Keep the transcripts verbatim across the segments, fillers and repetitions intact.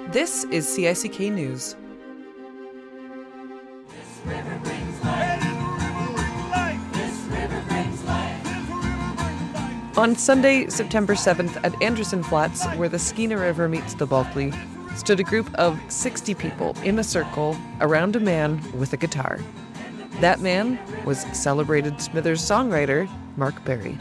This is C I C K News. On Sunday, September seventh, at Anderson Flats, where the Skeena River meets the Bulkley, stood a group of sixty people in a circle around a man with a guitar. That man was celebrated Smithers songwriter Mark Berry.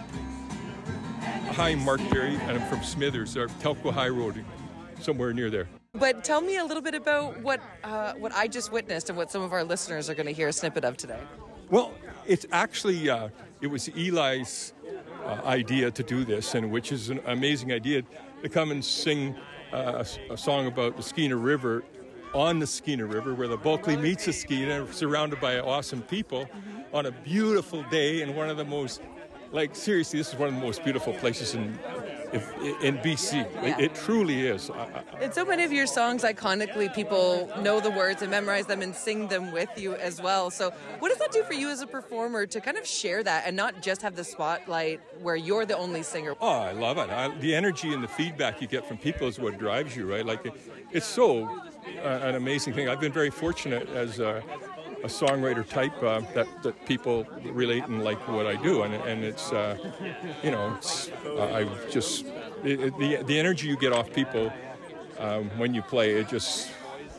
Hi, I'm Mark Berry, and I'm from Smithers, or Telkwa High Road, somewhere near there. But tell me a little bit about what uh, what I just witnessed and what some of our listeners are going to hear a snippet of today. Well, it's actually, uh, it was Eli's uh, idea to do this, and which is an amazing idea, to come and sing uh, a, a song about the Skeena River on the Skeena River, where the Bulkley meets the Skeena, surrounded by awesome people, on a beautiful day in one of the most, like, seriously, this is one of the most beautiful places in if, in B C. Yeah. It, it truly is. And so many of your songs, iconically, people know the words and memorize them and sing them with you as well. So what does that do for you as a performer to kind of share that and not just have the spotlight where you're the only singer? Oh, I love it. I, the energy and the feedback you get from people is what drives you, right? Like, it, it's so uh, an amazing thing. I've been very fortunate as a, a songwriter type uh, that, that people relate and like what I do. And, and it's, uh, you know, it's, uh, I just, it, it, the, the energy you get off people um, when you play, it just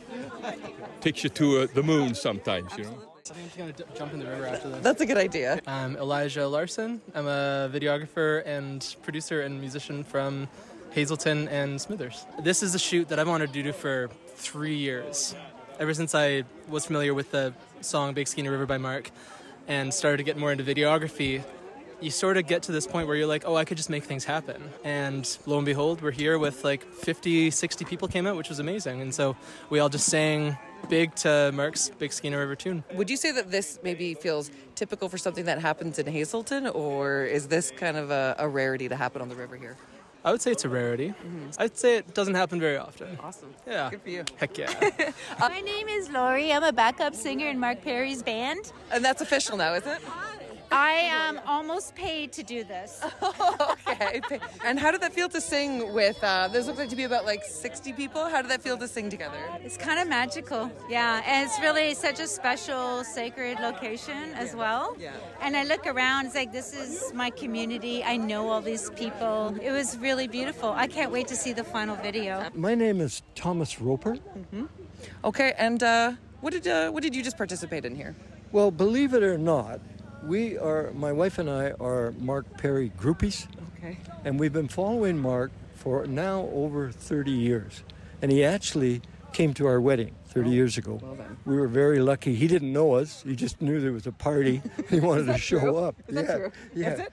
takes you to uh, the moon sometimes, you know. I think I'm going to jump in the river after this. That's a good idea. I'm Elijah Larson. I'm a videographer and producer and musician from Hazelton and Smithers. This is a shoot that I've wanted to do for three years. Ever since I was familiar with the song Big Skeena River by Mark and started to get more into videography, you sort of get to this point where you're like, oh, I could just make things happen. And lo and behold, we're here with like fifty, sixty people came out, which was amazing. And so we all just sang big to Mark's Big Skeena River tune. Would you say that this maybe feels typical for something that happens in Hazelton, or is this kind of a, a rarity to happen on the river here? I would say it's a rarity. Mm-hmm. I'd say it doesn't happen very often. Awesome. Yeah. Good for you. Heck yeah. uh, My name is Lori. I'm a backup singer in Mark Perry's band. And that's official now, is it? I am almost paid to do this. Oh, okay. And how did that feel to sing with, uh, this looks like to be about like sixty people. How did that feel to sing together? It's kind of magical. Yeah. And it's really such a special, sacred location as well. Yeah. And I look around, it's like, this is my community. I know all these people. It was really beautiful. I can't wait to see the final video. My name is Thomas Roper. Mm-hmm. Okay. And uh, what did uh, what did you just participate in here? Well, believe it or not, we are, my wife and I are Mark Perry groupies. Okay. And we've been following Mark for now over thirty years. And he actually came to our wedding thirty oh, years ago. Well done. We were very lucky. He didn't know us. He just knew there was a party. He wanted to show true? up. Is yeah. that true? Yeah. Is it?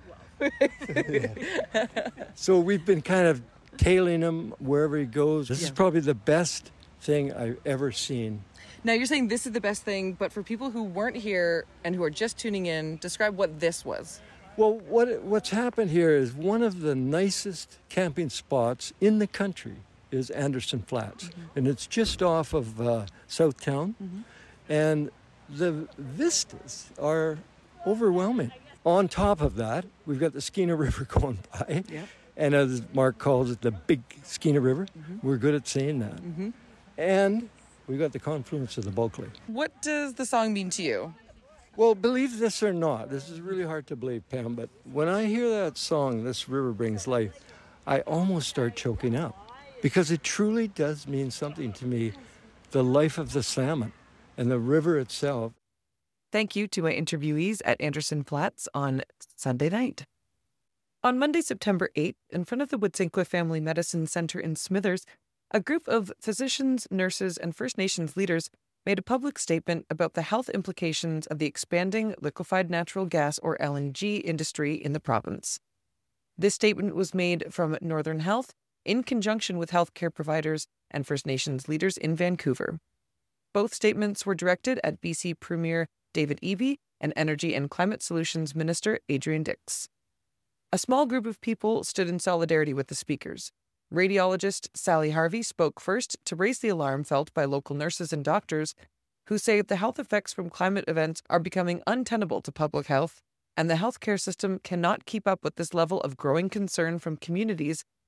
Yeah. yeah. So we've been kind of tailing him wherever he goes. This yeah. is probably the best thing I've ever seen. Now, you're saying this is the best thing, but for people who weren't here and who are just tuning in, describe what this was. Well, what what's happened here is one of the nicest camping spots in the country is Anderson Flats. Mm-hmm. And it's just off of uh, Southtown. Mm-hmm. And the vistas are overwhelming. On top of that, we've got the Skeena River going by. Yep. And as Mark calls it, the Big Skeena River. Mm-hmm. We're good at saying that. Mm-hmm. And we got the confluence of the Bulkley. What does the song mean to you? Well, believe this or not, this is really hard to believe, Pam, but when I hear that song, This River Brings Life, I almost start choking up because it truly does mean something to me, the life of the salmon and the river itself. Thank you to my interviewees at Anderson Flats on Sunday night. On Monday, September eighth, in front of the Witsinqua Family Medicine Center in Smithers, a group of physicians, nurses, and First Nations leaders made a public statement about the health implications of the expanding liquefied natural gas, or L N G, industry in the province. This statement was made from Northern Health in conjunction with healthcare providers and First Nations leaders in Vancouver. Both statements were directed at B C Premier David Eby and Energy and Climate Solutions Minister Adrian Dix. A small group of people stood in solidarity with the speakers. Radiologist Sally Harvey spoke first to raise the alarm felt by local nurses and doctors who say the health effects from climate events are becoming untenable to public health, and the healthcare system cannot keep up with this level of growing concern from communities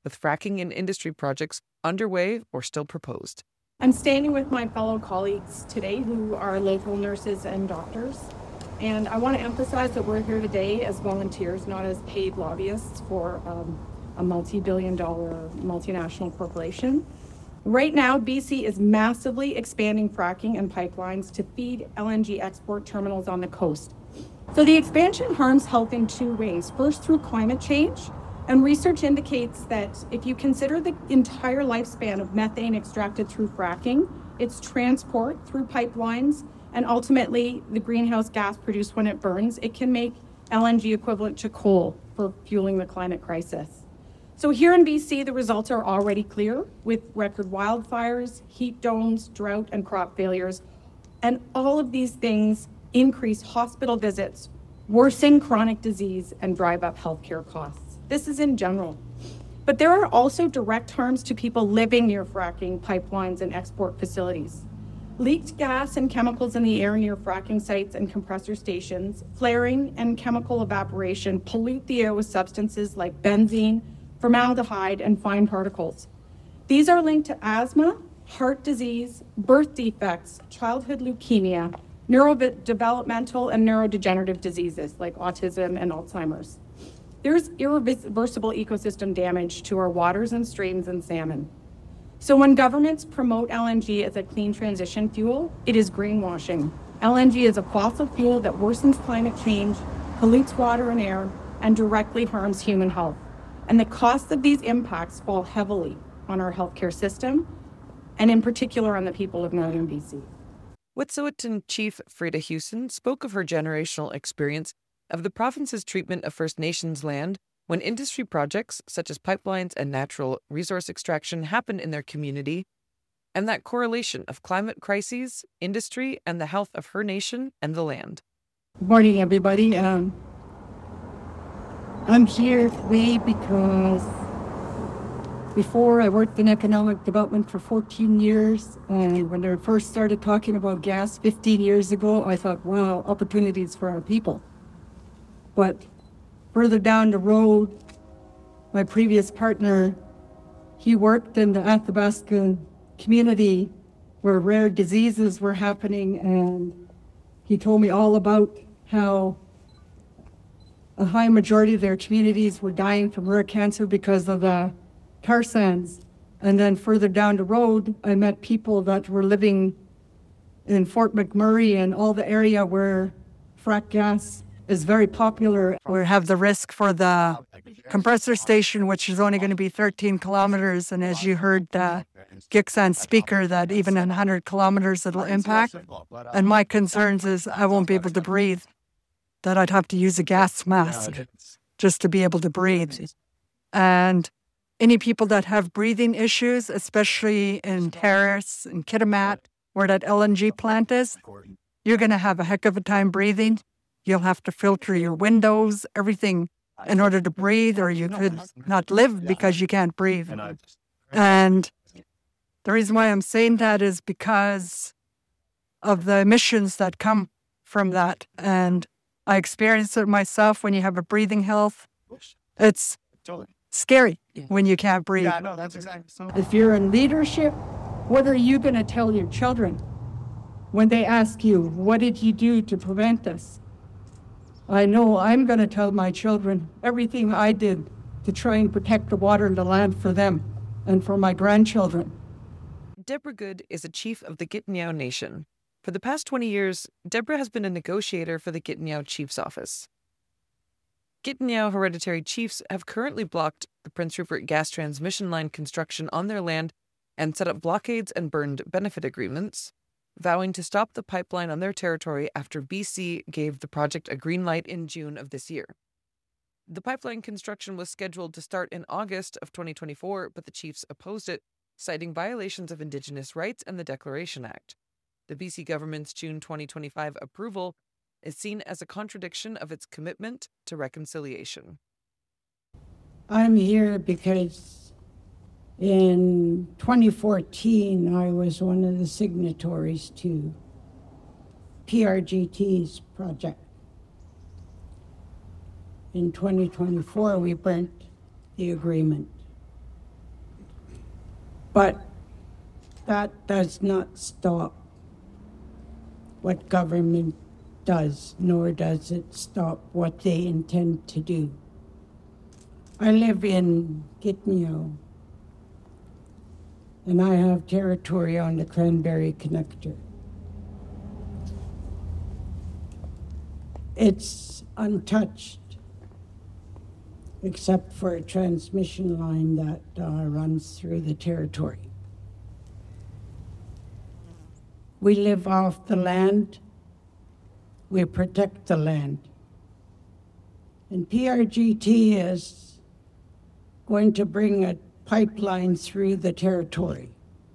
with fracking and industry projects underway or still proposed. I'm standing with my fellow colleagues today who are local nurses and doctors. And I want to emphasize that we're here today as volunteers, not as paid lobbyists for um, a multi-billion dollar multinational corporation. Right now, B C is massively expanding fracking and pipelines to feed L N G export terminals on the coast. So the expansion harms health in two ways. First, through climate change. And research indicates that if you consider the entire lifespan of methane extracted through fracking, its transport through pipelines, and ultimately the greenhouse gas produced when it burns, it can make L N G equivalent to coal for fueling the climate crisis. So here in B C, the results are already clear with record wildfires, heat domes, drought, and crop failures. And all of these things increase hospital visits, worsen chronic disease, and drive up healthcare costs. This is in general. But there are also direct harms to people living near fracking pipelines and export facilities. Leaked gas and chemicals in the air near fracking sites and compressor stations, flaring and chemical evaporation pollute the air with substances like benzene, formaldehyde, and fine particles. These are linked to asthma, heart disease, birth defects, childhood leukemia, neurodevelopmental and neurodegenerative diseases like autism and Alzheimer's. There's irreversible ecosystem damage to our waters and streams and salmon. So when governments promote L N G as a clean transition fuel, it is greenwashing. L N G is a fossil fuel that worsens climate change, pollutes water and air, and directly harms human health. And the costs of these impacts fall heavily on our healthcare system, and in particular on the people of northern B C. Wet'suwet'en Chief Freda Hewson spoke of her generational experience of the province's treatment of First Nations land when industry projects such as pipelines and natural resource extraction happen in their community, and that correlation of climate crises, industry, and the health of her nation and the land. Good morning, everybody. Um, I'm here today because before I worked in economic development for fourteen years, and when I first started talking about gas fifteen years ago, I thought, wow, opportunities for our people. But further down the road, my previous partner, he worked in the Athabasca community where rare diseases were happening, and he told me all about how a high majority of their communities were dying from rare cancer because of the tar sands. And then further down the road, I met people that were living in Fort McMurray and all the area where frack gas is very popular. We have the risk for the compressor station, which is only going to be thirteen kilometers. And as you heard the Gixan speaker, that even in one hundred kilometers it'll impact. And my concerns is I won't be able to breathe, that I'd have to use a gas mask just to be able to breathe. And any people that have breathing issues, especially in Terrace and Kitimat, where that L N G plant is, you're going to have a heck of a time breathing. You'll have to filter your windows, everything, in order to breathe, or you could not live because you can't breathe. And the reason why I'm saying that is because of the emissions that come from that. And I experienced it myself. When you have a breathing health, it's scary when you can't breathe. Yeah, no, that's exactly so. If you're in leadership, what are you going to tell your children when they ask you, what did you do to prevent this? I know I'm going to tell my children everything I did to try and protect the water and the land for them and for my grandchildren. Deborah Good is a chief of the Gitineau Nation. For the past twenty years, Deborah has been a negotiator for the Gitineau Chief's Office. Gitineau hereditary chiefs have currently blocked the Prince Rupert gas transmission line construction on their land and set up blockades and burned benefit agreements, vowing to stop the pipeline on their territory after B C gave the project a green light in June of this year. The pipeline construction was scheduled to start in August of twenty twenty-four, but the chiefs opposed it, citing violations of Indigenous rights and the Declaration Act. The B C government's June twenty twenty-five approval is seen as a contradiction of its commitment to reconciliation. I'm here because in twenty fourteen, I was one of the signatories to P R G T's project. In twenty twenty-four, we burnt the agreement. But that does not stop what government does, nor does it stop what they intend to do. I live in Gitneo, and I have territory on the Cranberry Connector. It's untouched, except for a transmission line that uh, runs through the territory. We live off the land. We protect the land. And P R G T is going to bring a pipeline through the territory.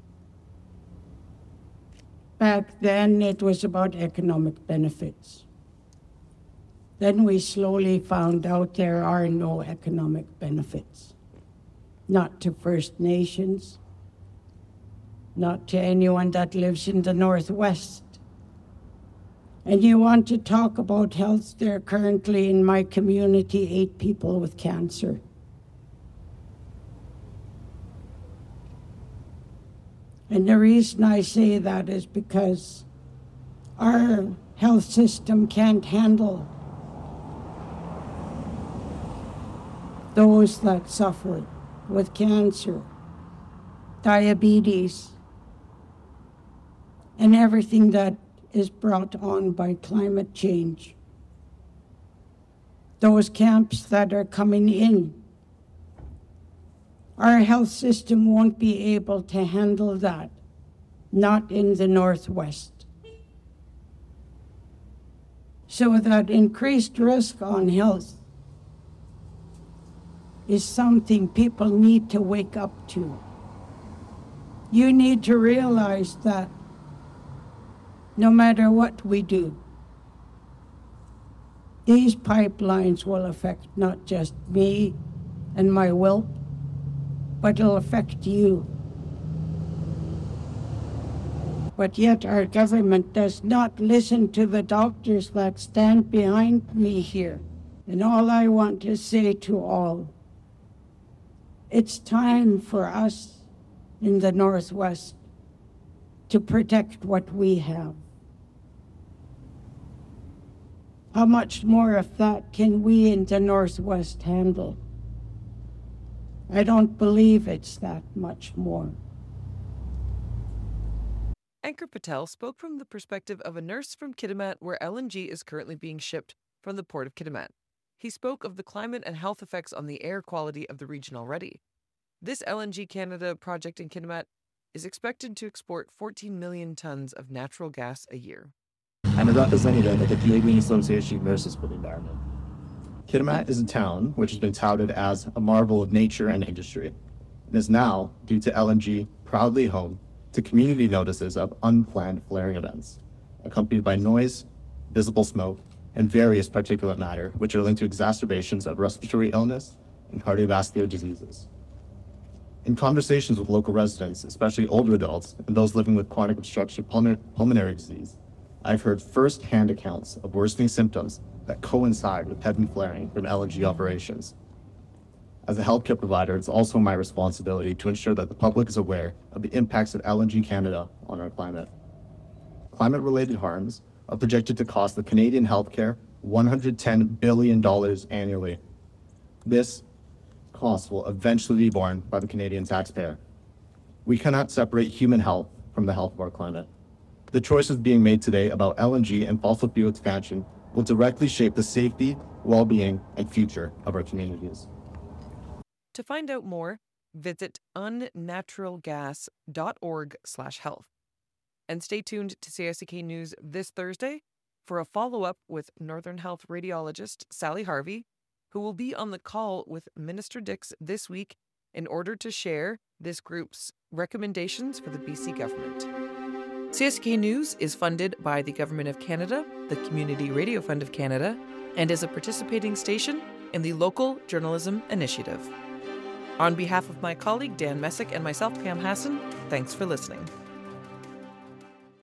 Back then, it was about economic benefits. Then we slowly found out there are no economic benefits. Not to First Nations, not to anyone that lives in the Northwest. And you want to talk about health, there are currently in my community eight people with cancer. And the reason I say that is because our health system can't handle those that suffer with cancer, diabetes, and everything that is brought on by climate change. Those camps that are coming in, our health system won't be able to handle that, not in the Northwest. So that increased risk on health is something people need to wake up to. You need to realize that no matter what we do, these pipelines will affect not just me and my whelp, but it'll affect you. But yet our government does not listen to the doctors that stand behind me here. And all I want to say to all, it's time for us in the Northwest to protect what we have. How much more of that can we in the Northwest handle? I don't believe it's that much more. Ankur Patel spoke from the perspective of a nurse from Kitimat, where L N G is currently being shipped from the port of Kitimat. He spoke of the climate and health effects on the air quality of the region already. This L N G Canada project in Kitimat is expected to export fourteen million tons of natural gas a year. I'm a representative of the Canadian Association of Nurses for the Environment. Kitimat is a town which has been touted as a marvel of nature and industry, and is now, due to L N G, proudly home to community notices of unplanned flaring events, accompanied by noise, visible smoke, and various particulate matter, which are linked to exacerbations of respiratory illness and cardiovascular diseases. In conversations with local residents, especially older adults and those living with chronic obstructive pulmonary disease, I've heard first-hand accounts of worsening symptoms that coincide with heavy flaring from L N G operations. As a healthcare provider, it's also my responsibility to ensure that the public is aware of the impacts of L N G Canada on our climate. Climate-related harms are projected to cost the Canadian healthcare one hundred ten billion dollars annually. This cost will eventually be borne by the Canadian taxpayer. We cannot separate human health from the health of our climate. The choices being made today about L N G and fossil fuel expansion will directly shape the safety, well-being, and future of our communities. To find out more, visit unnaturalgas dot org slash health. And stay tuned to C I C K News this Thursday for a follow-up with Northern Health radiologist Sally Harvey, who will be on the call with Minister Dix this week in order to share this group's recommendations for the B C government. C I C K News is funded by the Government of Canada, the Community Radio Fund of Canada, and is a participating station in the Local Journalism Initiative. On behalf of my colleague Dan Messick and myself, Pam Hassan, thanks for listening.